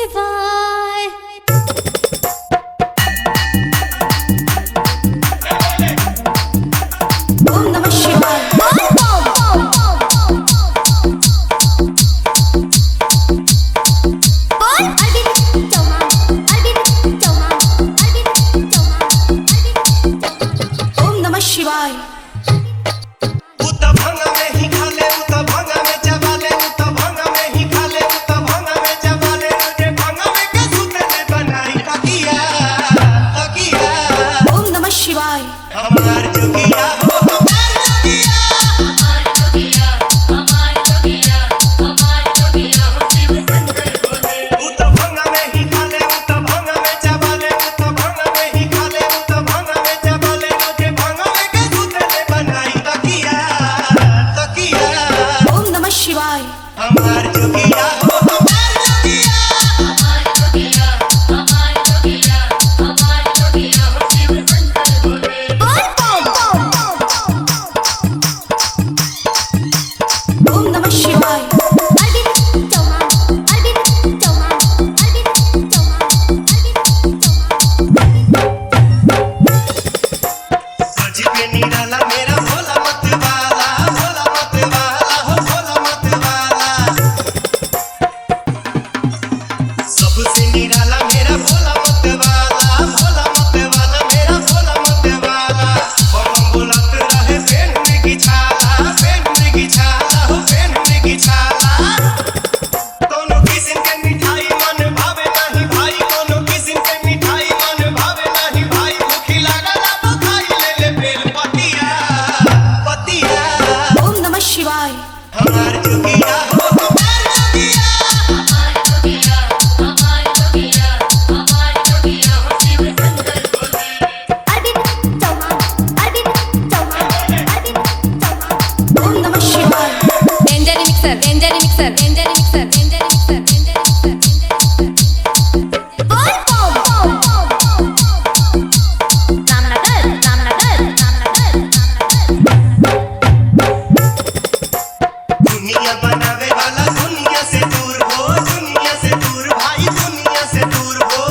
शिवाय। ओम नमः शिवाय। ओम नमः शिवाय। हमार जोगिया हो हमार जोगिया हमार जोगिया हमार जोगिया हमार जोगिया हो शिव शंकर बोले उ तो भंगा में ही खाले उ तो भंगा में चबाले उ तो भंगा में ही खाले उ तो भंगा में चबाले मुझे भंगा में के सुतले बनाई तकिया तकिया। ओम नमः शिवाय। हमार जोगिया हो हमार जोगिया हमार जोगिया हमार जोगिया हमार जोगिया हो शिव शंकर बोले। ओम नमः शिवाय। अरविंद चौहान अरविंद चौहान अरविंद चौहान अरविंद चौहान। सज पे निराला मेरा भोला मत वाला हो भोला मत वाला। सबसे निराला मेरा भोला मत वाला मेरा भोला मत वाला। बम बोलत रहे पेन में की छाला हो पेन में की छाला। कोनो किस्म के मिठाई मन भावे नहीं भाई कोनो किस्म के मिठाई मन भावे नहीं भाई। भूखी लागला तो खाई ले बेल पतिया पतिया। ओम नमः शिवाय। हमार जोगिया हो हमार जोगिया हमार जोगिया हमार जोगिया हमार जोगिया हो शिव शंकर बोले। अरविंद चौहान अरविंद चौहान अरविंद चौहान। ओम नमः शिवाय। Danger mixer danger mixer danger mixer danger mixer danger mixer. Ramnagar Ramnagar Ramnagar दुनिया बनावे वाला दुनिया से दूर हो दुनिया से दूर भाई दुनिया से दूर हो।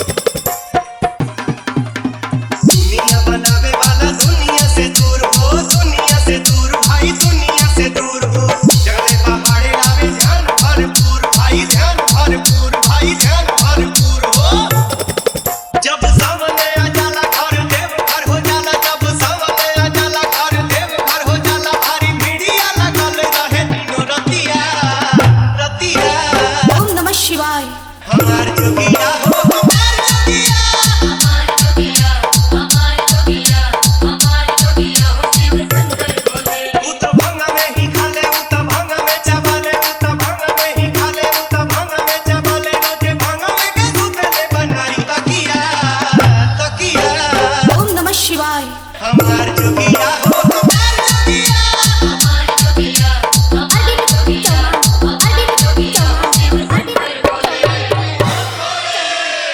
दुनिया बनावे वाला दुनिया से दूर हो दुनिया से दूर भाई दुनिया से दूर हो। जगले पहाड़े लावे ध्यान भरपूर भाई ध्यान भरपूर भाई ध्यान भरपूर हो। जब सामने आ जाला घर देव घर हो जाला जब सामने आ जाला घर देव घर हो जाला। भारी मीडिया लगल रहे तीनों रतिया रतिया। ओम नमः शिवाय। हमार जोगिया हो हमार जोगिया हमार जोगिया हमार जोगिया हमार जोगिया हो शिव शंकर बोले। उ तो भंगा में ही खाले उ तो भंगा में चबाले उ तो भंगा में ही खाले उ तो भंगा में चबाले मुझे भंगा में के सुतले बनाई तकिया तकिया। ओम नमः शिवाय। हमार जोगिया हो हमार जोगिया हमार जोगिया हमार जोगिया हमार जोगिया हो शिव शंकर बोले।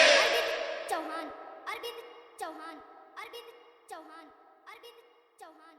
चौहान अरविंद चौहान अरविंद चौहान अरविंद चौहान।